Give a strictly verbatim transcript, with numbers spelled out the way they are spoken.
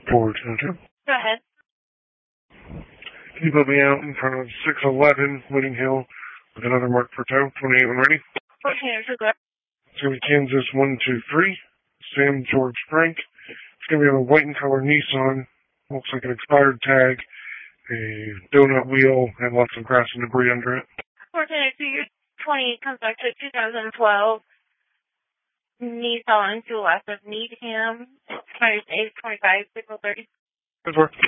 Forward Center. Go ahead. Can you put me out in front of six eleven Whitting Hill with another mark for tow? twenty-eight when ready. fourteen is good. It's going to be Kansas one two three. Sam George Frank. It's going to be on a white and color Nissan. Looks like an expired tag. A donut wheel and lots of grass and debris under it. fourteen two twenty comes back to two thousand twelve. Nissan Dual S of Needham. Expires eight twenty-five, signal thirty. Good work.